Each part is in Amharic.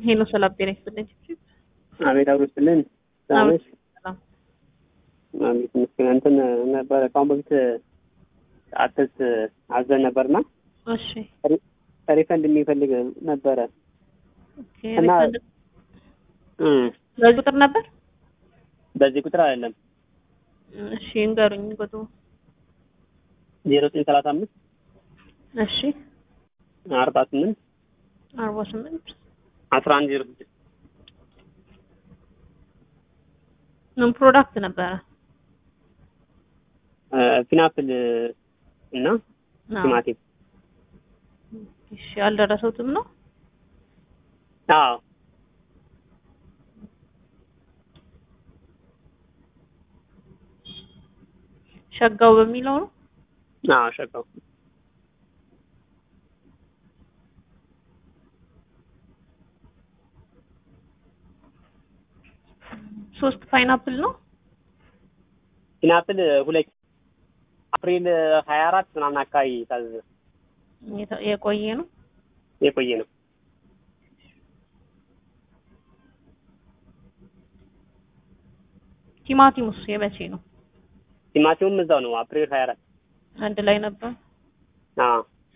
ሄሎ ሰላም ጤና ይስጥልኝ። አቤት አውርስልን ታመሽ አቤት ምስኪን እንትን ነበር ካሁን በፊት አጥስ አዘን ነበርና እሺ ሪፈንድ የሚፈልግ ነበረ። ኦኬ ሪፈንድ በዚህ ቁጥር ነበር? በዚህ ቁጥር አይደለም። እሺ እንገሩኝ ቁጥሩ 0935 እሺ 48 1106 ምን ፕሮዳክት ነበረ? ፒናፕል እና ቲማቲም። እሺ አልደረሰውትም ነው? አዎ ሸጋው በሚለው ነው? አዎ ሸጋው። ሶስት ፓይናፕል ነው? ፒናፕል 2 አፕሪል 24 ምናምን አካባቢ ታዘዘ። የቆየ ነው? የቆየ ነው። ቲማቲሙስ የመቼ ነው? ቲማቲሙም እዛው ነው አፕሪል 24 አንድ ላይ ነበር። አዎ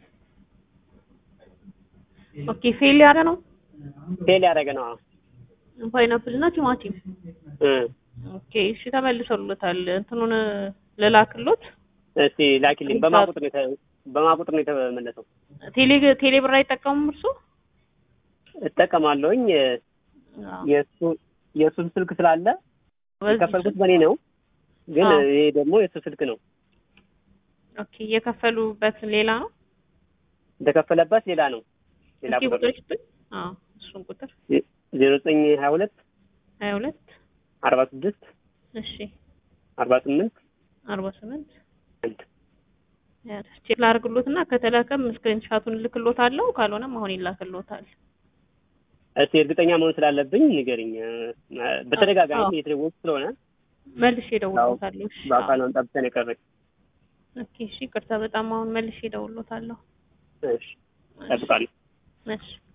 ኦኬ ፌል ያደረገ ነው? ፌል ያደረገ ነው። ፓይናፕል እና ቲማቲም ኦኬ እሺ ተመልሶልታል። እንትኑን ልላክሎት? እስቲ ላኪልኝ። በማቁጥር ነው የተመለሰው። ቴሌ ብር አይጠቀሙም እርሱ? እጠቀማለሁኝ። የእሱን ስልክ ስላለ የከፈልኩት በኔ ነው፣ ግን ይሄ ደግሞ የእሱ ስልክ ነው። ኦኬ የከፈሉበት ሌላ ነው? የተከፈለበት ሌላ ነው። ሌላ ቁጥር እሱን ቁጥር 0922 46 እሺ 48 ቼክ ላድርግሎትና ከተላከም ስክሪንሻቱን ልክሎታለሁ፣ ካልሆነም አሁን ይላክሎታል። እስቲ እርግጠኛ መሆን ስላለብኝ ንገሪኝ። በተደጋጋሚ እየተደወልኩ ስለሆነ መልሼ እደውልሎታለሁ። እሺ በአካል መምጣት ብቻ ነው የቀረኝ። ኦኬ እሺ ይቅርታ በጣም አሁን መልሼ እደውልሎታለሁ። እሺ እጠብቃለሁ። እሺ